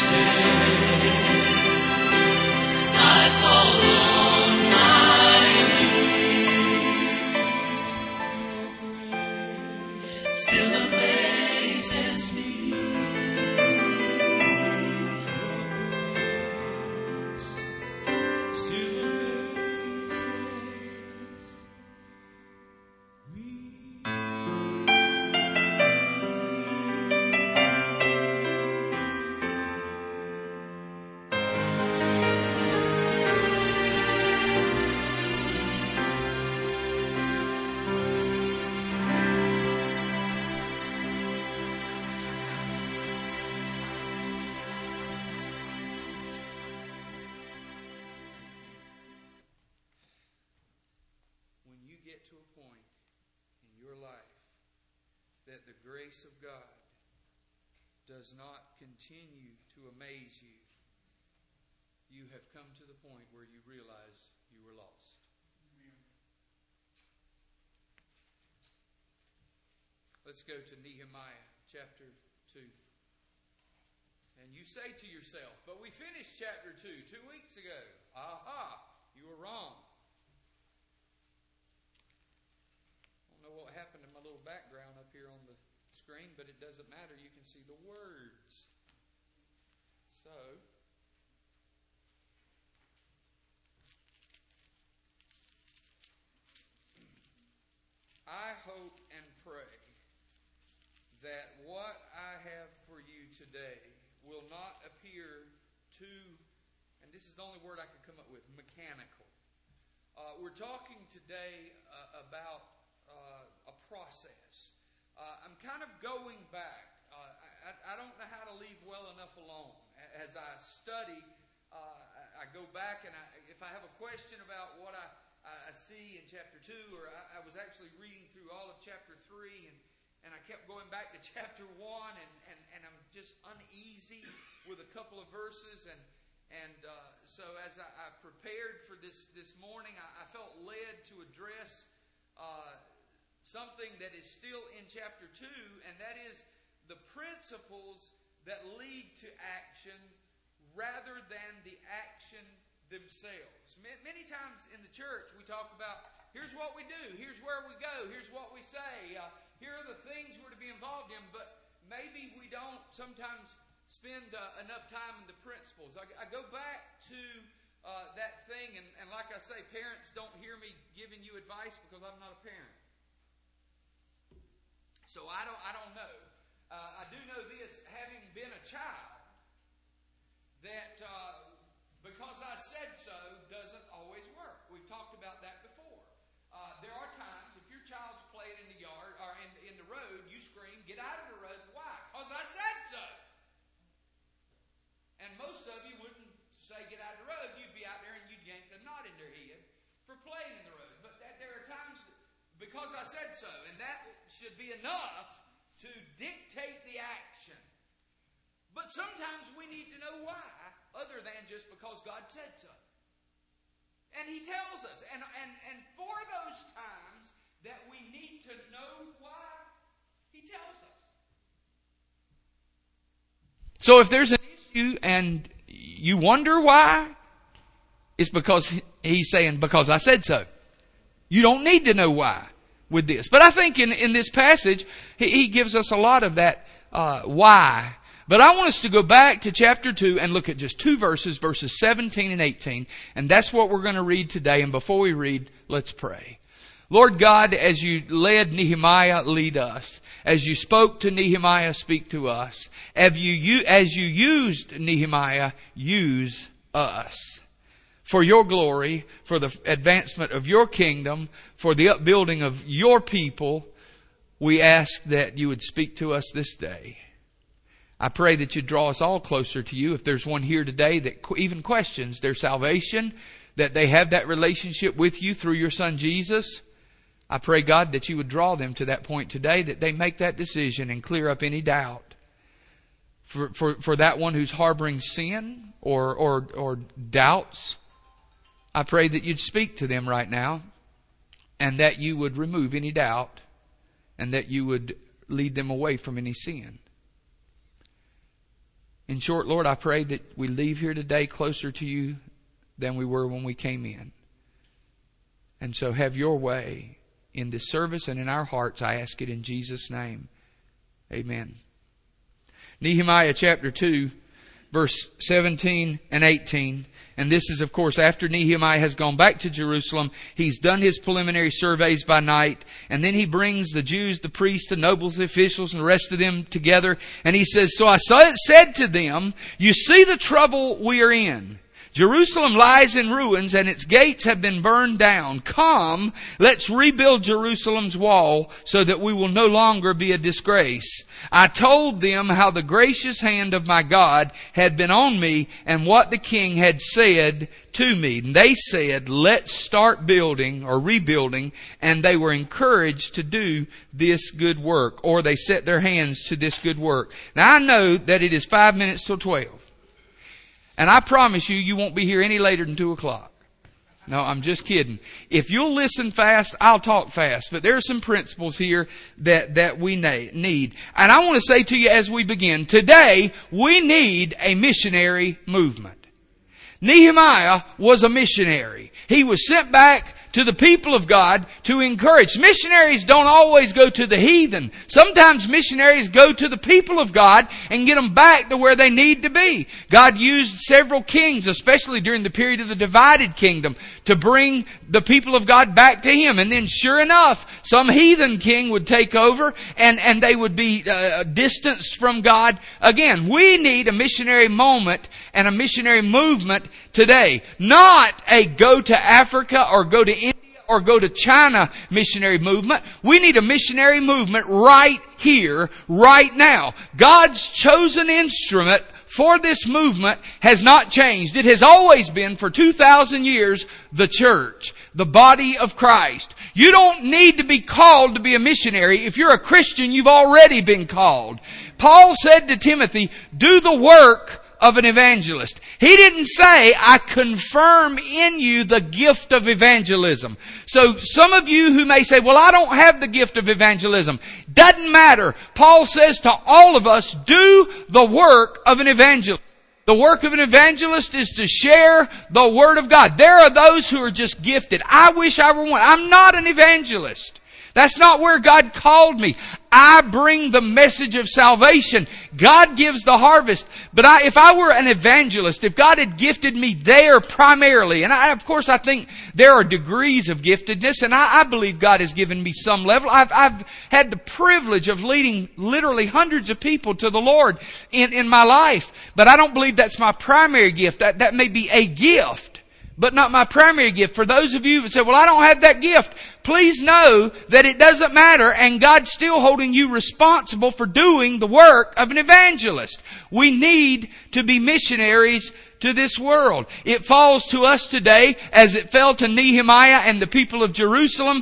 grace of God does not continue to amaze you, you have come to the point where you realize you were lost. Amen. Let's go to Nehemiah chapter 2. And you say to yourself, but we finished chapter 2 2 weeks ago. Aha, you were wrong. I don't know what happened to my little background up here on the screen, but it doesn't matter. You can see the words. So, I hope and pray that what I have for you today will not appear too, and this is the only word I could come up with, mechanical. We're talking today about a process. I'm kind of going back. I don't know how to leave well enough alone. As I study, I go back, and if I have a question about what I see in chapter 2, or I was actually reading through all of chapter 3, and I kept going back to chapter 1, and I'm just uneasy with a couple of verses. So as I prepared for this morning, I felt led to address something that is still in chapter 2, and that is the principles that lead to action rather than the action themselves. Many times in the church we talk about, here's what we do, here's where we go, here's what we say, here are the things we're to be involved in, but maybe we don't sometimes spend enough time in the principles. I go back to that thing, and like I say, parents, don't hear me giving you advice because I'm not a parent. So I don't know. I do know this, having been a child, that because I said so doesn't always work. We've talked about that before. There are times, if your child's playing in the yard or in the road, you scream, get out of the road. Why? Because I said so. And most of you wouldn't say get out of the road. You'd be out there and you'd yank a knot in their head for playing in the road. But there are times because I said so, and that should be enough to dictate the action. But sometimes we need to know why, other than just because God said so. And He tells us. And for those times that we need to know why, He tells us. So if there's an issue and you wonder why, it's because He's saying, because I said so. You don't need to know why with this. But I think in this passage, he gives us a lot of that why. But I want us to go back to chapter 2 and look at just 2 verses, verses 17 and 18. And that's what we're going to read today. And before we read, let's pray. Lord God, as you led Nehemiah, lead us. As you spoke to Nehemiah, speak to us. As you used Nehemiah, use us. For your glory, for the advancement of your kingdom, for the upbuilding of your people, we ask that you would speak to us this day. I pray that you draw us all closer to you. If there's one here today that even questions their salvation, that they have that relationship with you through your Son Jesus, I pray, God, that you would draw them to that point today, that they make that decision and clear up any doubt. For that one who's harboring sin or doubts, I pray that you'd speak to them right now, and that you would remove any doubt, and that you would lead them away from any sin. In short, Lord, I pray that we leave here today closer to you than we were when we came in. And so have your way in this service and in our hearts. I ask it in Jesus' name. Amen. Nehemiah chapter 2, verse 17 and 18. And this is, of course, after Nehemiah has gone back to Jerusalem. He's done his preliminary surveys by night. And then he brings the Jews, the priests, the nobles, the officials, and the rest of them together. And he says, so I said to them, you see the trouble we are in. Jerusalem lies in ruins and its gates have been burned down. Come, let's rebuild Jerusalem's wall so that we will no longer be a disgrace. I told them how the gracious hand of my God had been on me and what the king had said to me. And they said, let's start building or rebuilding. And they were encouraged to do this good work, or they set their hands to this good work. Now I know that it is 5 minutes till 12. And I promise you, you won't be here any later than 2 o'clock. No, I'm just kidding. If you'll listen fast, I'll talk fast. But there are some principles here that we need. And I want to say to you as we begin, today we need a missionary movement. Nehemiah was a missionary. He was sent back to the people of God to encourage. Missionaries don't always go to the heathen. Sometimes missionaries go to the people of God and get them back to where they need to be. God used several kings, especially during the period of the divided kingdom, to bring the people of God back to Him. And then sure enough, some heathen king would take over and they would be distanced from God again. We need a missionary moment and a missionary movement today. Not a go to Africa or go to India or go to China missionary movement. We need a missionary movement right here, right now. God's chosen instrument for this movement has not changed. It has always been for 2,000 years the church, the body of Christ. You don't need to be called to be a missionary. If you're a Christian, you've already been called. Paul said to Timothy, do the work of an evangelist. He didn't say, I confirm in you the gift of evangelism. So some of you who may say, well, I don't have the gift of evangelism. Doesn't matter. Paul says to all of us, do the work of an evangelist. The work of an evangelist is to share the Word of God. There are those who are just gifted. I wish I were one. I'm not an evangelist. That's not where God called me. I bring the message of salvation. God gives the harvest. But if I were an evangelist, if God had gifted me there primarily, and of course I think there are degrees of giftedness, and I believe God has given me some level. I've had the privilege of leading literally hundreds of people to the Lord in my life. But I don't believe that's my primary gift. That may be a gift, but not my primary gift. For those of you who say, well, I don't have that gift, please know that it doesn't matter, and God's still holding you responsible for doing the work of an evangelist. We need to be missionaries to this world. It falls to us today as it fell to Nehemiah and the people of Jerusalem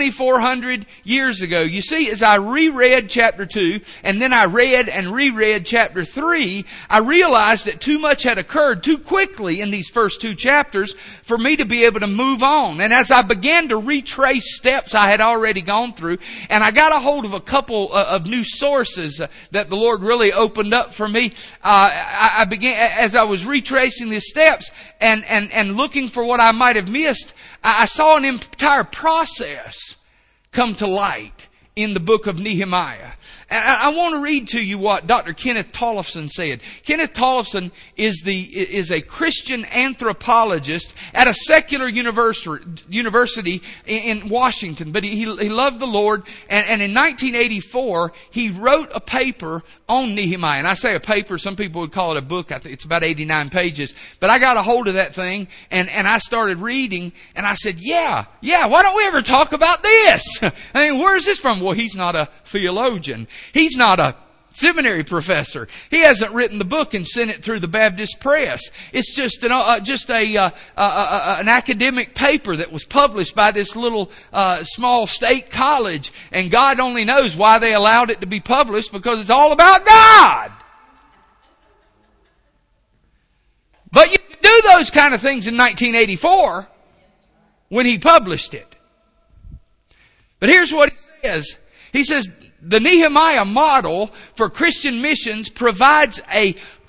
2,400 years ago. You see, as I reread chapter 2 and then I read and reread chapter 3, I realized that too much had occurred too quickly in these first 2 chapters for me to be able to move on. And as I began to retrace steps I had already gone through, and I got a hold of a couple of new sources that the Lord really opened up for me, I began, as I was retracing these steps and looking for what I might have missed, I saw an entire process come to light in the book of Nehemiah. And I want to read to you what Dr. Kenneth Tollefson said. Kenneth Tollefson is a Christian anthropologist at a secular university in Washington, but he loved the Lord. And in 1984, he wrote a paper on Nehemiah. And I say a paper, some people would call it a book. I think it's about 89 pages. But I got a hold of that thing and I started reading, and I said, yeah, why don't we ever talk about this? I mean, where's this from? Well, he's not a theologian. He's not a seminary professor. He hasn't written the book and sent it through the Baptist press. It's just an academic paper that was published by this little small state college, and God only knows why they allowed it to be published, because it's all about God. But you could do those kind of things in 1984 when he published it. But here's what he says. He says, the Nehemiah model for Christian missions provides a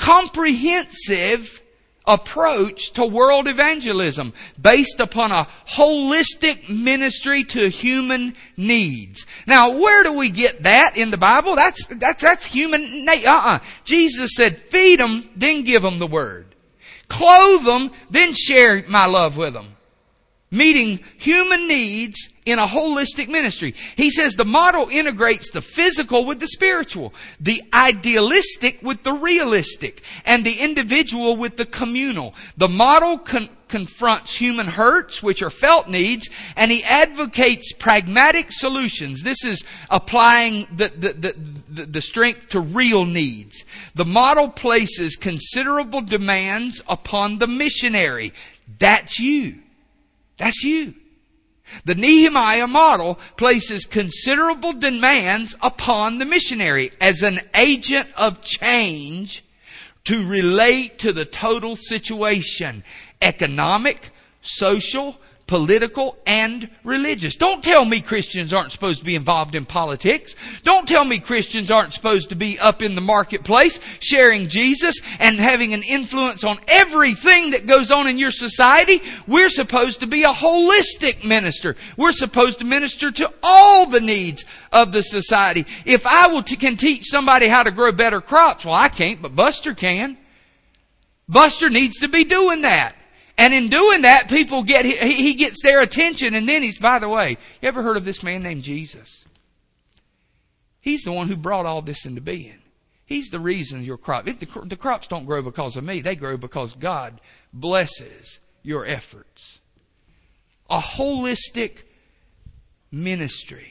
comprehensive approach to world evangelism based upon a holistic ministry to human needs. Now, where do we get that in the Bible? That's human nature. Jesus said, feed them, then give them the word. Clothe them, then share my love with them. Meeting human needs in a holistic ministry. He says the model integrates the physical with the spiritual, the idealistic with the realistic, and the individual with the communal. The model confronts human hurts, which are felt needs, and he advocates pragmatic solutions. This is applying the strength to real needs. The model places considerable demands upon the missionary. That's you. That's you. The Nehemiah model places considerable demands upon the missionary as an agent of change to relate to the total situation, economic, social, political, and religious. Don't tell me Christians aren't supposed to be involved in politics. Don't tell me Christians aren't supposed to be up in the marketplace sharing Jesus and having an influence on everything that goes on in your society. We're supposed to be a holistic minister. We're supposed to minister to all the needs of the society. If I can teach somebody how to grow better crops, well, I can't, but Buster can. Buster needs to be doing that. And in doing that, he gets their attention, and then by the way, you ever heard of this man named Jesus? He's the one who brought all this into being. He's the reason your the crops don't grow because of me. They grow because God blesses your efforts. A holistic ministry.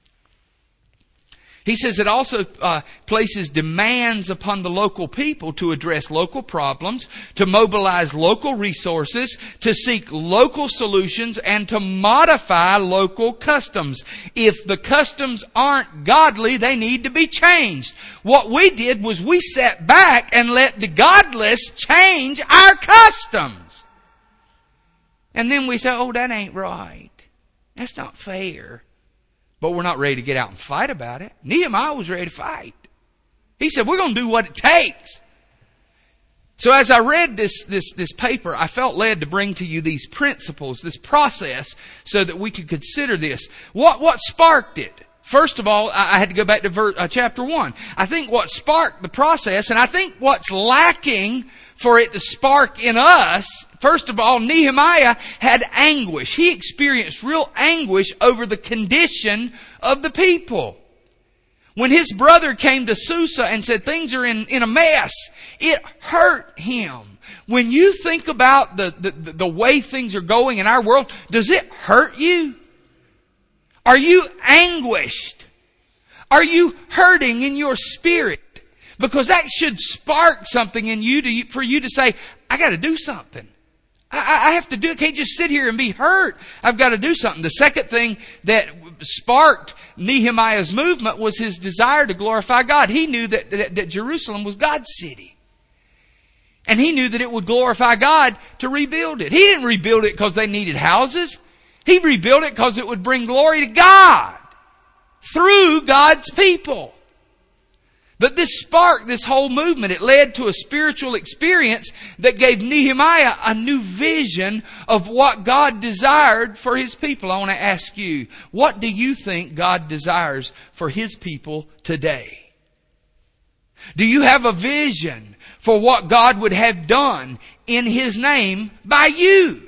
He says it also places demands upon the local people to address local problems, to mobilize local resources, to seek local solutions, and to modify local customs. If the customs aren't godly, they need to be changed. What we did was we sat back and let the godless change our customs. And then we say, oh, that ain't right. That's not fair. But we're not ready to get out and fight about it. Nehemiah was ready to fight. He said, we're going to do what it takes. So as I read this paper, I felt led to bring to you these principles, this process, so that we could consider this. What sparked it? First of all, I had to go back to chapter 1. I think what sparked the process, and I think what's lacking for it to spark in us, first of all, Nehemiah had anguish. He experienced real anguish over the condition of the people. When his brother came to Susa and said things are in a mess, it hurt him. When you think about the way things are going in our world, does it hurt you? Are you anguished? Are you hurting in your spirit? Because that should spark something in you for you to say, I got to do something. I have to do it. I can't just sit here and be hurt. I've got to do something. The second thing that sparked Nehemiah's movement was his desire to glorify God. He knew that Jerusalem was God's city. And he knew that it would glorify God to rebuild it. He didn't rebuild it because they needed houses. He rebuilt it because it would bring glory to God through God's people. But this sparked this whole movement. It led to a spiritual experience that gave Nehemiah a new vision of what God desired for His people. I want to ask you, what do you think God desires for His people today? Do you have a vision for what God would have done in His name by you?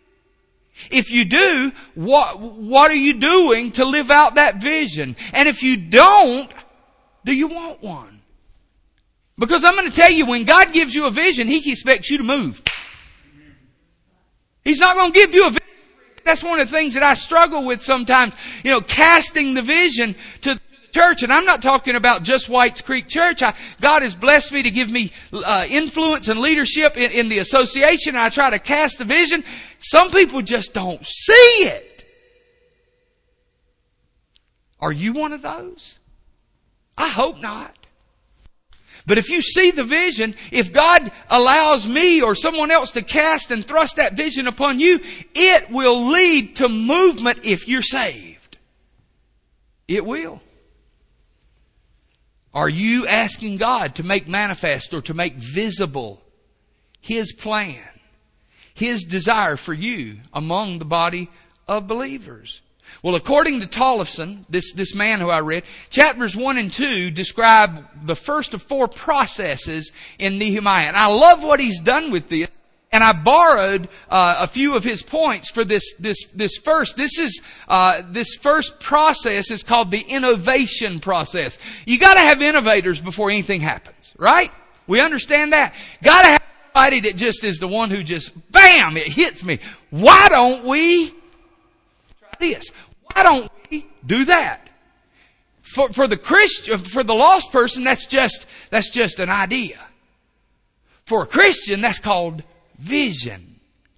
If you do, what are you doing to live out that vision? And if you don't, do you want one? Because I'm going to tell you, when God gives you a vision, He expects you to move. He's not going to give you a vision. That's one of the things that I struggle with sometimes. Casting the vision to the church. And I'm not talking about just Whites Creek Church. God has blessed me to give me influence and leadership in the association. I try to cast the vision. Some people just don't see it. Are you one of those? I hope not. But if you see the vision, if God allows me or someone else to cast and thrust that vision upon you, it will lead to movement if you're saved. It will. Are you asking God to make manifest or to make visible His plan, His desire for you among the body of believers? Well, according to Tollefson, this man who I read, chapters 1 and 2 describe the first of 4 processes in Nehemiah. And I love what he's done with this. And I borrowed a few of his points for this first. This first process is called the innovation process. You got to have innovators before anything happens, right? We understand that. Got to have somebody that just is the one who just bam, it hits me. Why don't we try this? Why don't we do that? For the Christian, for the lost person, that's just an idea. For a Christian, that's called vision.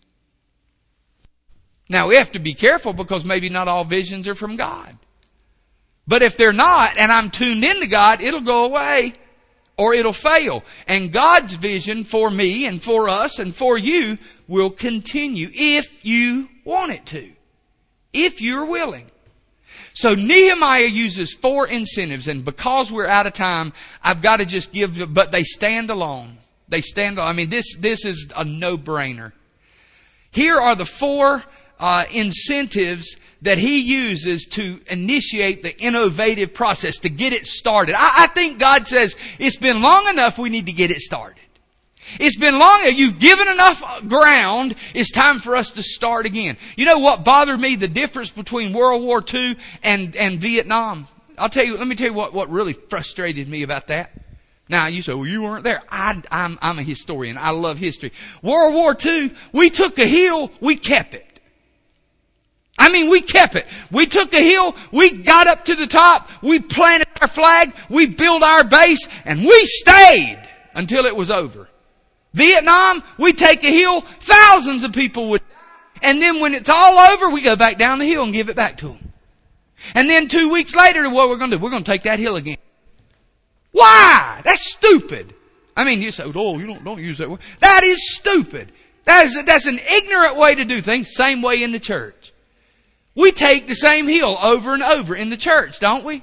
Now we have to be careful because maybe not all visions are from God. But if they're not, and I'm tuned into God, it'll go away or it'll fail. And God's vision for me and for us and for you will continue if you want it to. If you're willing. So Nehemiah uses 4 incentives, and because we're out of time, I've got to just give, but they stand alone. They stand alone. I mean, this is a no-brainer. Here are the 4 incentives that he uses to initiate the innovative process, to get it started. I think God says, it's been long enough, we need to get it started. It's been long enough, you've given enough ground, it's time for us to start again. You know what bothered me? The difference between World War II and Vietnam. Let me tell you what really frustrated me about that. Now, you say, well, you weren't there. I'm a historian. I love history. World War II, we took a hill, we kept it. I mean, we kept it. We took a hill, we got up to the top, we planted our flag, we built our base, and we stayed until it was over. Vietnam, we take a hill, thousands of people would die, and then when it's all over, we go back down the hill and give it back to them. And then 2 weeks later, what we're going to do? We're going to take that hill again. Why? That's stupid. I mean, you say, oh, you don't use that word. That is stupid. That's an ignorant way to do things. Same way in the church. We take the same hill over and over in the church, don't we?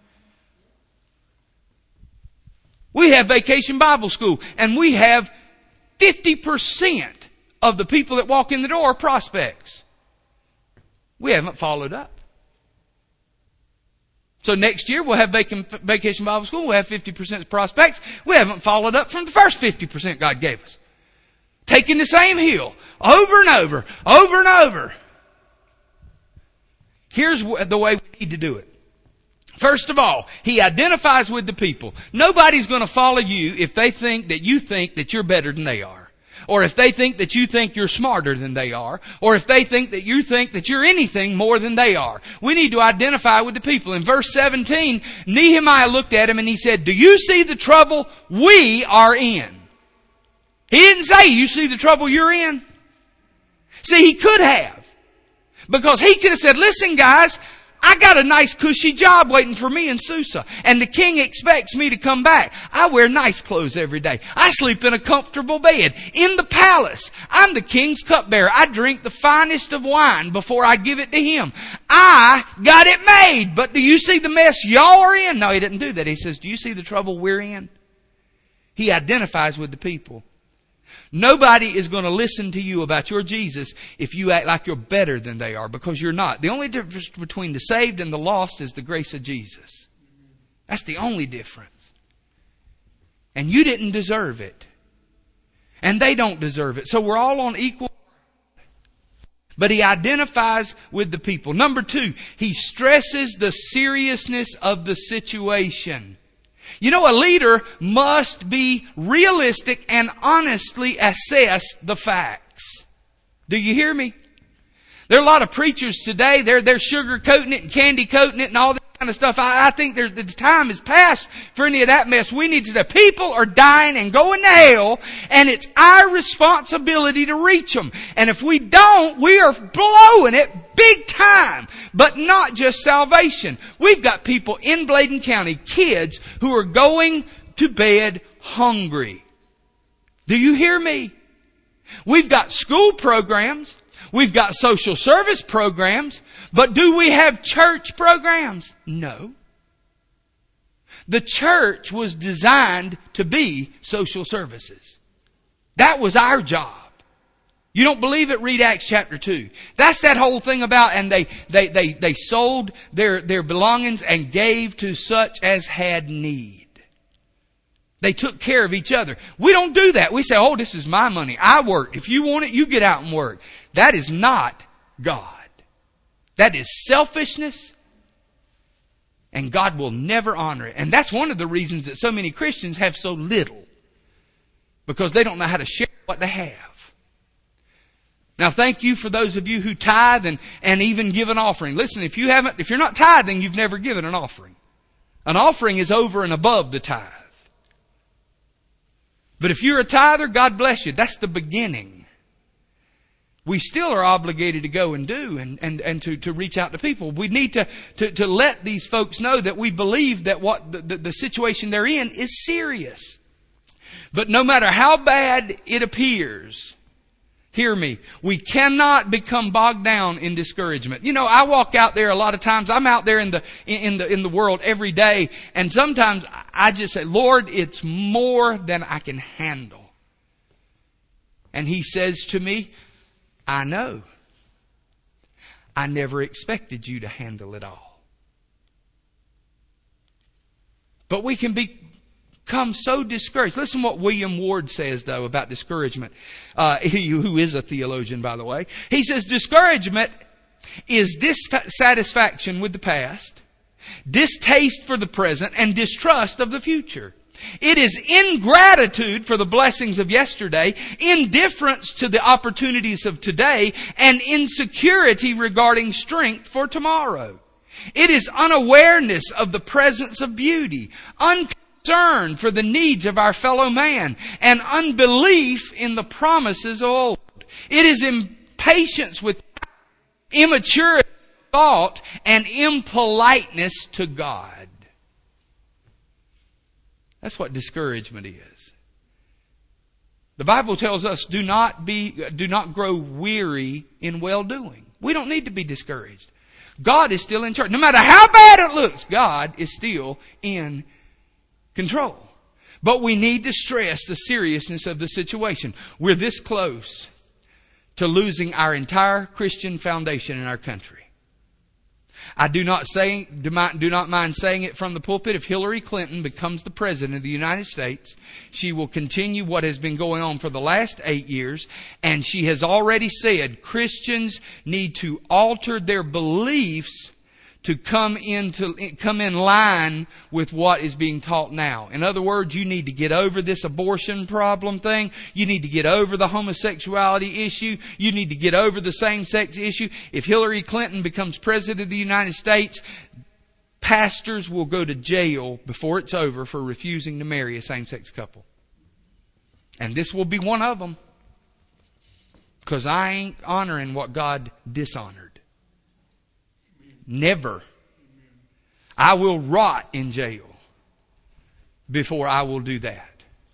We have Vacation Bible School, and we have 50% of the people that walk in the door are prospects. We haven't followed up. So next year we'll have Vacation Bible School. We'll have 50% prospects. We haven't followed up from the first 50% God gave us. Taking the same hill over and over, over and over. Here's the way we need to do it. First of all, he identifies with the people. Nobody's going to follow you if they think that you're better than they are. Or if they think that you think you're smarter than they are. Or if they think that you think that you're anything more than they are. We need to identify with the people. In verse 17, Nehemiah looked at him and he said, do you see the trouble we are in? He didn't say, you see the trouble you're in. See, he could have. Because he could have said, listen guys, I got a nice cushy job waiting for me in Susa. And the king expects me to come back. I wear nice clothes every day. I sleep in a comfortable bed. In the palace. I'm the king's cupbearer. I drink the finest of wine before I give it to him. I got it made. But do you see the mess y'all are in? No, he didn't do that. He says, do you see the trouble we're in? He identifies with the people. Nobody is going to listen to you about your Jesus if you act like you're better than they are, because you're not. The only difference between the saved and the lost is the grace of Jesus. That's the only difference. And you didn't deserve it. And they don't deserve it. So we're all on equal. But he identifies with the people. Number 2, he stresses the seriousness of the situation. You know, a leader must be realistic and honestly assess the facts. Do you hear me? There are a lot of preachers today, they're sugarcoating it and candy coating it and all that kind of stuff. I think the time is past for any of that mess. We need to say people are dying and going to hell, and it's our responsibility to reach them. And if we don't, we are blowing it big time. But not just salvation. We've got people in Bladen County, kids, who are going to bed hungry. Do you hear me? We've got school programs. We've got social service programs. But do we have church programs? No. The church was designed to be social services. That was our job. You don't believe it? Read Acts chapter 2. That's that whole thing about, and they sold their belongings and gave to such as had need. They took care of each other. We don't do that. We say, oh, this is my money. I work. If you want it, you get out and work. That is not God. That is selfishness. And God will never honor it. And that's one of the reasons that so many Christians have so little. Because they don't know how to share what they have. Now thank you for those of you who tithe and even give an offering. Listen, if you're not tithing, you've never given an offering. An offering is over and above the tithe. But if you're a tither, God bless you. That's the beginning. We still are obligated to go and do and to reach out to people. We need to let these folks know that we believe that what the situation they're in is serious. But no matter how bad it appears, hear me, we cannot become bogged down in discouragement. You know, I walk out there a lot of times. I'm out there in the world every day, and sometimes I just say, Lord, it's more than I can handle. And He says to me, I know. I never expected you to handle it all. But we can become so discouraged. Listen what William Ward says, though, about discouragement. Who is a theologian, by the way. He says, discouragement is dissatisfaction with the past, distaste for the present, and distrust of the future. It is ingratitude for the blessings of yesterday, indifference to the opportunities of today, and insecurity regarding strength for tomorrow. It is unawareness of the presence of beauty, unconcern for the needs of our fellow man, and unbelief in the promises of old. It is impatience with immaturity of thought and impoliteness to God. That's what discouragement is. The Bible tells us, do not grow weary in well-doing. We don't need to be discouraged. God is still in charge. No matter how bad it looks, God is still in control. But we need to stress the seriousness of the situation. We're this close to losing our entire Christian foundation in our country. I do not mind saying it from the pulpit. If Hillary Clinton becomes the President of the United States, she will continue what has been going on for the last 8 years. And she has already said Christians need to alter their beliefs to come in line with what is being taught now. In other words, you need to get over this abortion problem thing. You need to get over the homosexuality issue. You need to get over the same-sex issue. If Hillary Clinton becomes President of the United States, pastors will go to jail before it's over for refusing to marry a same-sex couple. And this will be one of them. Because I ain't honoring what God dishonored. Never. I will rot in jail before I will do that.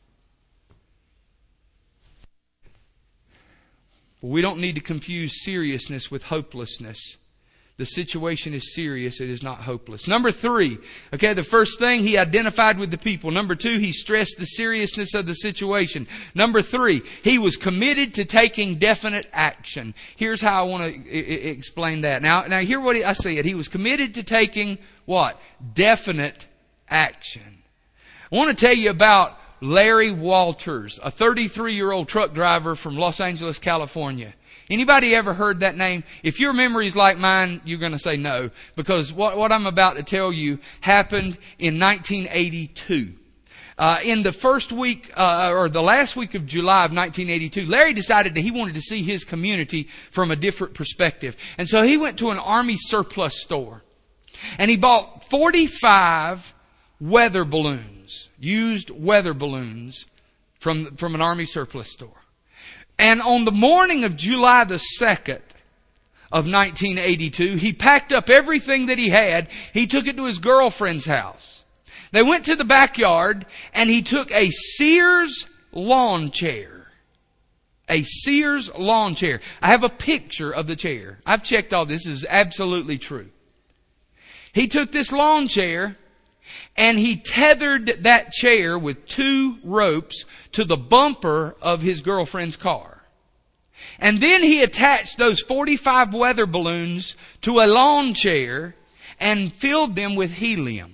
But we don't need to confuse seriousness with hopelessness. The situation is serious. It is not hopeless. Number 3. Okay, the first thing, he identified with the people. Number 2, he stressed the seriousness of the situation. Number 3, he was committed to taking definite action. Here's how I want to explain that. Now hear what I said. He was committed to taking what? Definite action. I want to tell you about Larry Walters, a 33-year-old truck driver from Los Angeles, California. Anybody ever heard that name? If your memory's like mine, you're going to say no. Because what I'm about to tell you happened in 1982. In the first week, or the last week of July of 1982, Larry decided that he wanted to see his community from a different perspective. And so he went to an Army surplus store. And he bought 45 weather balloons, used weather balloons from an Army surplus store. And on the morning of July the 2nd of 1982, he packed up everything that he had. He took it to his girlfriend's house. They went to the backyard and he took a Sears lawn chair. A Sears lawn chair. I have a picture of the chair. I've checked all this. This is absolutely true. He took this lawn chair and he tethered that chair with 2 ropes to the bumper of his girlfriend's car. And then he attached those 45 weather balloons to a lawn chair and filled them with helium.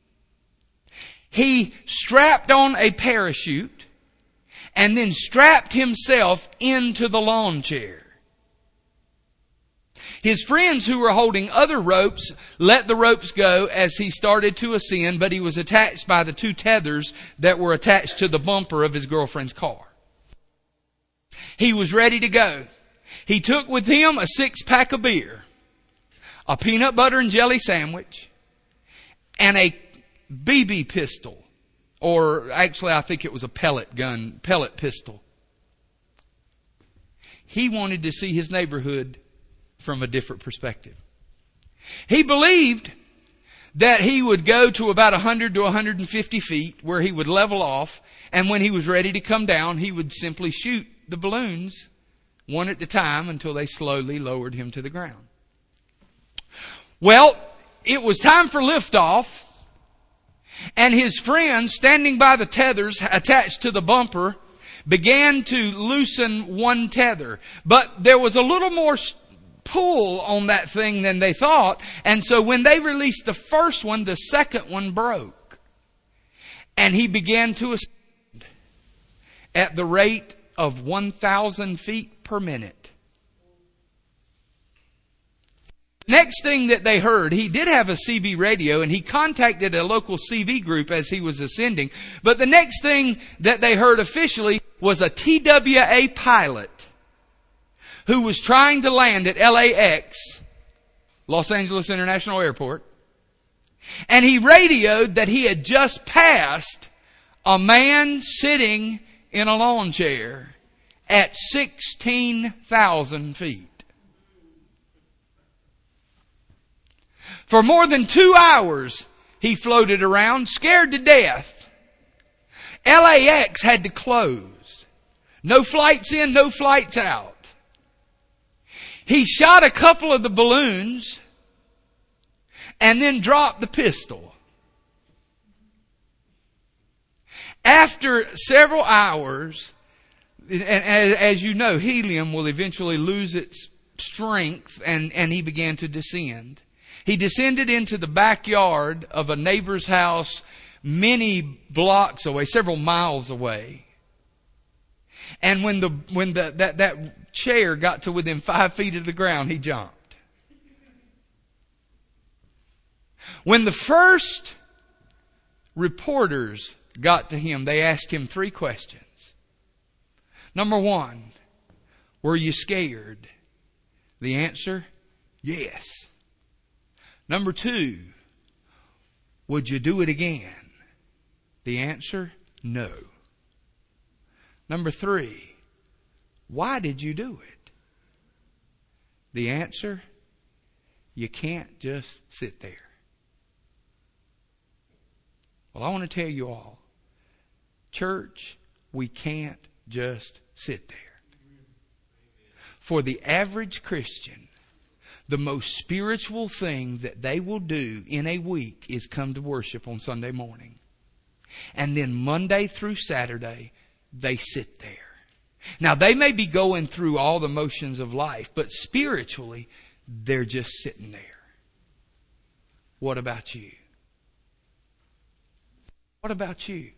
He strapped on a parachute and then strapped himself into the lawn chair. His friends who were holding other ropes let the ropes go as he started to ascend, but he was attached by the 2 tethers that were attached to the bumper of his girlfriend's car. He was ready to go. He took with him a 6-pack of beer, a peanut butter and jelly sandwich, and a BB pistol. Or actually, I think it was a pellet pistol. He wanted to see his neighborhood from a different perspective. He believed that he would go to about 100 to 150 feet where he would level off, and when he was ready to come down, he would simply shoot the balloons one at a time until they slowly lowered him to the ground. Well, it was time for liftoff, and his friends standing by the tethers attached to the bumper began to loosen one tether. But there was a little more pull on that thing than they thought. And so when they released the first one, the second one broke. And he began to ascend at the rate of 1,000 feet per minute. Next thing that they heard, he did have a CB radio and he contacted a local CB group as he was ascending. But the next thing that they heard officially was a TWA pilot who was trying to land at LAX, Los Angeles International Airport. And he radioed that he had just passed a man sitting in a lawn chair at 16,000 feet. For more than 2 hours, he floated around, scared to death. LAX had to close. No flights in, no flights out. He shot a couple of the balloons and then dropped the pistol. After several hours, and as you know, helium will eventually lose its strength, and he began to descend. He descended into the backyard of a neighbor's house many blocks away, several miles away. And when that chair got to within 5 feet of the ground, he jumped. When the first reporters got to him, they asked him 3 questions. Number 1, were you scared? The answer, yes. Number 2, would you do it again? The answer, no. Number 3, why did you do it? The answer, you can't just sit there. Well, I want to tell you all, church, we can't just sit there. For the average Christian, the most spiritual thing that they will do in a week is come to worship on Sunday morning. And then Monday through Saturday, they sit there. Now, they may be going through all the motions of life, but spiritually, they're just sitting there. What about you? What about you?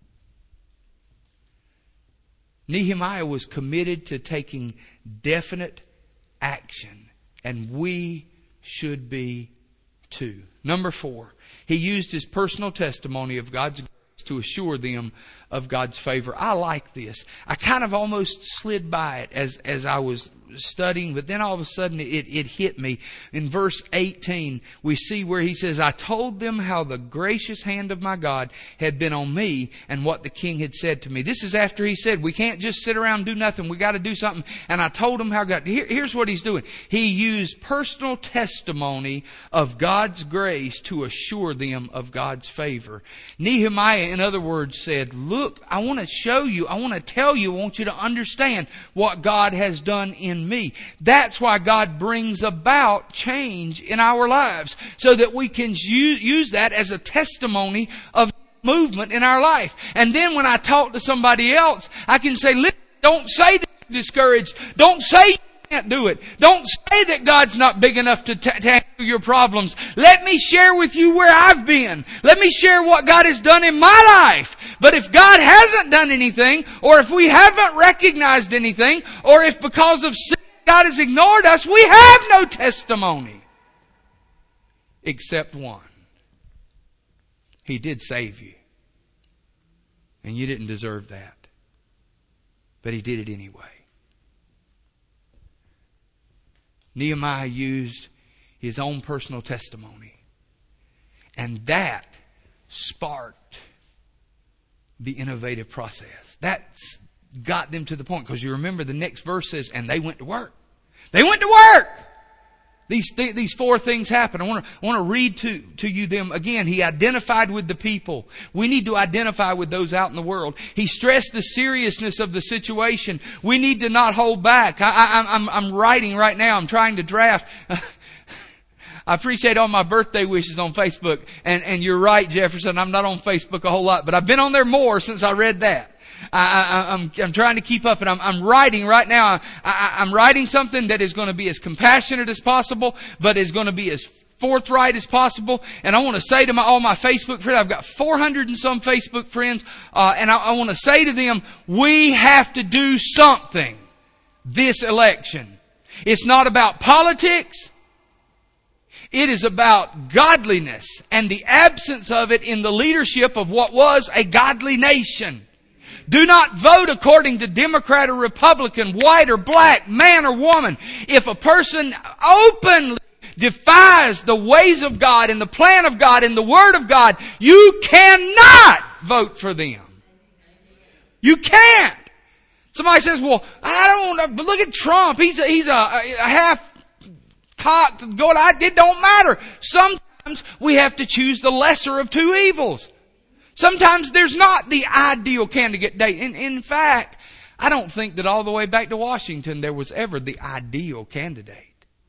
Nehemiah was committed to taking definite action. And we should be too. Number 4, he used his personal testimony of God's grace to assure them of God's favor. I like this. I kind of almost slid by it as I was studying, but then all of a sudden it hit me. In verse 18, we see where he says, I told them how the gracious hand of my God had been on me and what the king had said to me. This is after he said, we can't just sit around and do nothing. We got to do something. And I told him how God, here's what he's doing. He used personal testimony of God's grace to assure them of God's favor. Nehemiah, in other words, said, look, I want to show you, I want to tell you, I want you to understand what God has done in and me. That's why God brings about change in our lives, so that we can use that as a testimony of movement in our life. And then when I talk to somebody else, I can say, listen, don't say that you're discouraged. Don't say you can't do it. Don't say that God's not big enough to handle your problems. Let me share with you where I've been. Let me share what God has done in my life. But if God hasn't done anything, or if we haven't recognized anything, or if because of sin God has ignored us, we have no testimony. Except one. He did save you. And you didn't deserve that. But He did it anyway. Nehemiah used his own personal testimony. And that sparked the innovative process. That got them to the point. Because you remember the next verse says, and they went to work. They went to work! These four things happen. I want to read to you them again. He identified with the people. We need to identify with those out in the world. He stressed the seriousness of the situation. We need to not hold back. I'm writing right now. I'm trying to draft. I appreciate all my birthday wishes on Facebook. And you're right, Jefferson. I'm not on Facebook a whole lot, but I've been on there more since I read that. I'm trying to keep up, and I'm writing right now. I'm writing something that is going to be as compassionate as possible, but is going to be as forthright as possible. And I want to say to all my Facebook friends, I've got 400 and some Facebook friends, and I want to say to them, we have to do something this election. It's not about politics. It is about godliness and the absence of it in the leadership of what was a godly nation. Do not vote according to Democrat or Republican, white or black, man or woman. If a person openly defies the ways of God and the plan of God and the Word of God, you cannot vote for them. You can't. Somebody says, well, I don't, look at Trump. He's a half-cocked, it don't matter. Sometimes we have to choose the lesser of two evils. Sometimes there's not the ideal candidate. In fact, I don't think that all the way back to Washington there was ever the ideal candidate.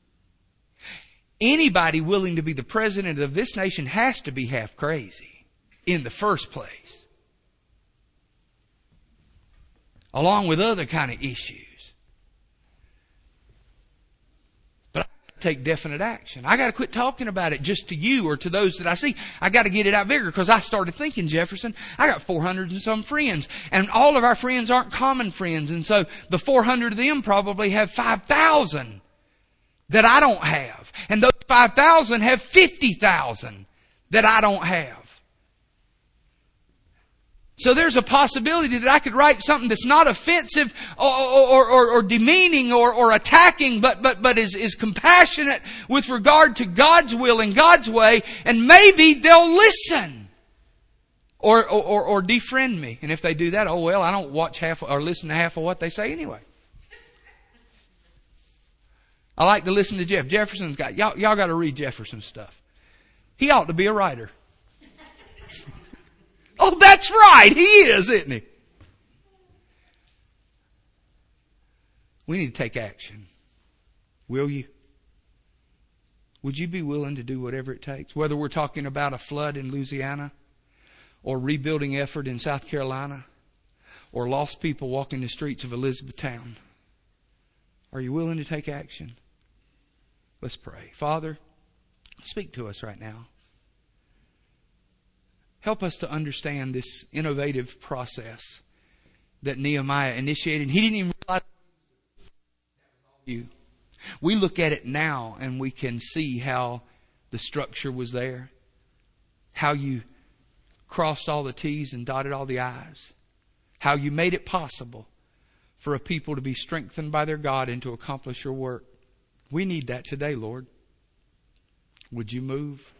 Anybody willing to be the president of this nation has to be half crazy in the first place. Along with other kind of issues. Take definite action. I got to quit talking about it just to you or to those that I see. I got to get it out bigger, because I started thinking, Jefferson, I got 400 and some friends, and all of our friends aren't common friends, and so the 400 of them probably have 5,000 that I don't have, and those 5,000 have 50,000 that I don't have. So there's a possibility that I could write something that's not offensive or demeaning or attacking, but is compassionate with regard to God's will and God's way, and maybe they'll listen. Or defriend me. And if they do that, oh well, I don't watch half or listen to half of what they say anyway. I like to listen to Jeff. Jefferson's got, y'all got to read Jefferson's stuff. He ought to be a writer. Oh, that's right. He is, isn't he? We need to take action. Will you? Would you be willing to do whatever it takes? Whether we're talking about a flood in Louisiana, or rebuilding effort in South Carolina, or lost people walking the streets of Elizabethtown. Are you willing to take action? Let's pray. Father, speak to us right now. Help us to understand this innovative process that Nehemiah initiated. He didn't even realize you. We look at it now and we can see how the structure was there. How you crossed all the T's and dotted all the I's. How you made it possible for a people to be strengthened by their God and to accomplish your work. We need that today, Lord. Would you move?